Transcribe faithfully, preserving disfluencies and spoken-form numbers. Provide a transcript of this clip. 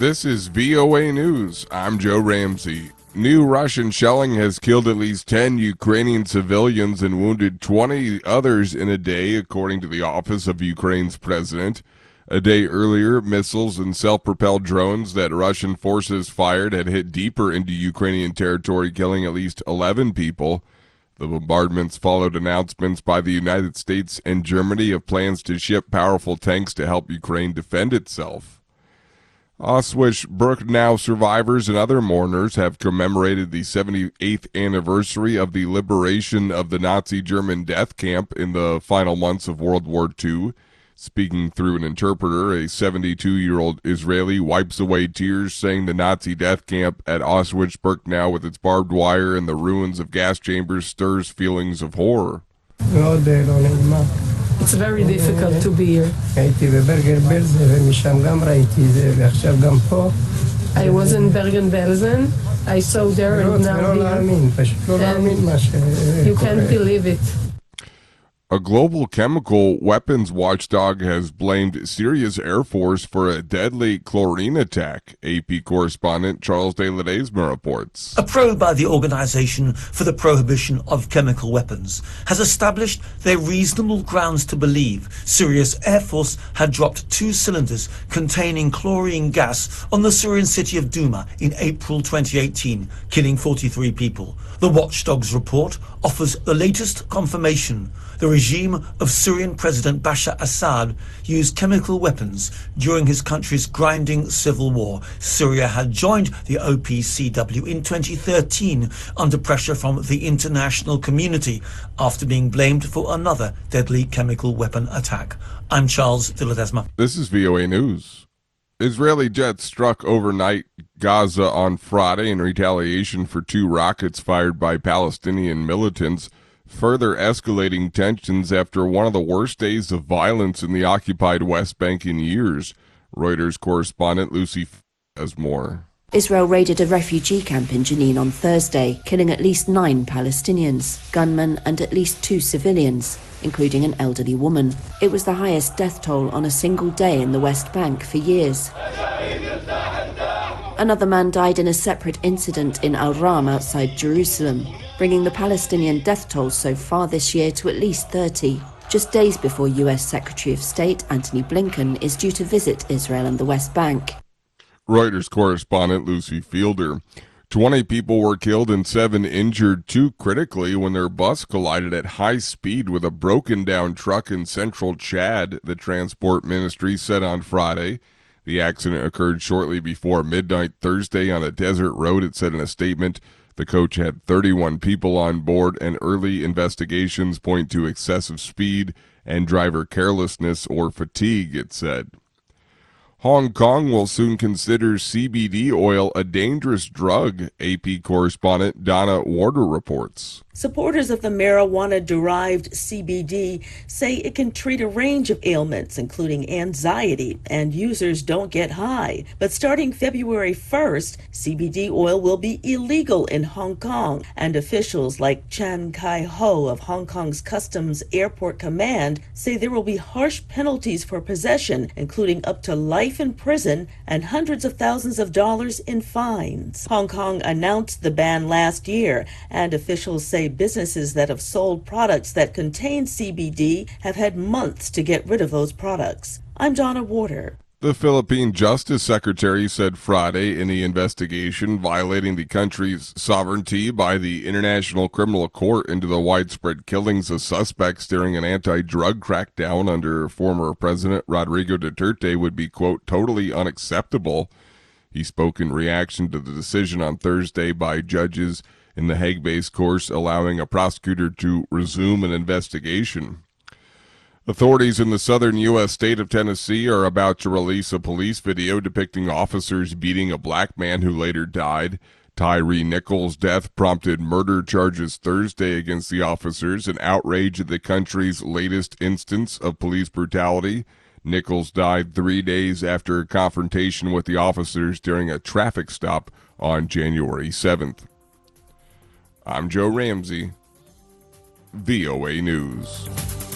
This is V O A News. I'm Joe Ramsey. New Russian shelling has killed at least ten Ukrainian civilians and wounded twenty others in a day, according to the office of Ukraine's president. A day earlier, missiles and self-propelled drones that Russian forces fired had hit deeper into Ukrainian territory, killing at least eleven people. The bombardments followed announcements by the United States and Germany of plans to ship powerful tanks to help Ukraine defend itself. Auschwitz-Birkenau survivors and other mourners have commemorated the seventy-eighth anniversary of the liberation of the Nazi German death camp in the final months of World War Two. Speaking through an interpreter, a seventy-two-year-old Israeli wipes away tears, saying the Nazi death camp at Auschwitz-Birkenau with its barbed wire and the ruins of gas chambers stirs feelings of horror. It's very difficult to be here. I was in Bergen-Belsen. I saw there and now here. And you can't believe it. A global chemical weapons watchdog has blamed Syria's Air Force for a deadly chlorine attack, A P correspondent Charles de Ledesma reports. A probe by the Organization for the Prohibition of Chemical Weapons has established there are reasonable grounds to believe Syria's Air Force had dropped two cylinders containing chlorine gas on the Syrian city of Douma in April twenty eighteen, killing forty-three people. The watchdog's report offers the latest confirmation. The regime of Syrian President Bashar Assad used chemical weapons during his country's grinding civil war. Syria had joined the O P C W in twenty thirteen under pressure from the international community after being blamed for another deadly chemical weapon attack. I'm Charles de Ledesma. This is V O A News. Israeli jets struck overnight Gaza on Friday in retaliation for two rockets fired by Palestinian militants, further escalating tensions after one of the worst days of violence in the occupied West Bank in years. Reuters correspondent Lucy has more. Israel raided a refugee camp in Jenin on Thursday, killing at least nine Palestinians, gunmen and at least two civilians, including an elderly woman. It was the highest death toll on a single day in the West Bank for years. Another man died in a separate incident in Al-Ram outside Jerusalem, bringing the Palestinian death toll so far this year to at least thirty, just days before U S Secretary of State Antony Blinken is due to visit Israel and the West Bank. Reuters correspondent Lucy Fielder. twenty people were killed and seven injured, two critically, when their bus collided at high speed with a broken-down truck in central Chad, the Transport Ministry said on Friday. The accident occurred shortly before midnight Thursday on a desert road, it said in a statement. The coach had thirty-one people on board, and early investigations point to excessive speed and driver carelessness or fatigue, it said. Hong Kong will soon consider C B D oil a dangerous drug, A P correspondent Donna Warder reports. Supporters of the marijuana-derived C B D say it can treat a range of ailments, including anxiety, and users don't get high. But starting February first, C B D oil will be illegal in Hong Kong, and officials like Chan Kai-ho of Hong Kong's Customs Airport Command say there will be harsh penalties for possession, including up to life in prison and hundreds of thousands of dollars in fines. Hong Kong announced the ban last year, and officials say businesses that have sold products that contain C B D have had months to get rid of those products. I'm Donna Warder. The Philippine Justice Secretary said Friday in the investigation violating the country's sovereignty by the International Criminal Court into the widespread killings of suspects during an anti-drug crackdown under former President Rodrigo Duterte would be, quote, totally unacceptable. He spoke in reaction to the decision on Thursday by judges in the Hague-based court allowing a prosecutor to resume an investigation. Authorities in the southern U S state of Tennessee are about to release a police video depicting officers beating a black man who later died. Tyree Nichols' death prompted murder charges Thursday against the officers, an outrage at the country's latest instance of police brutality. Nichols died three days after a confrontation with the officers during a traffic stop on January seventh. I'm Joe Ramsey, V O A News.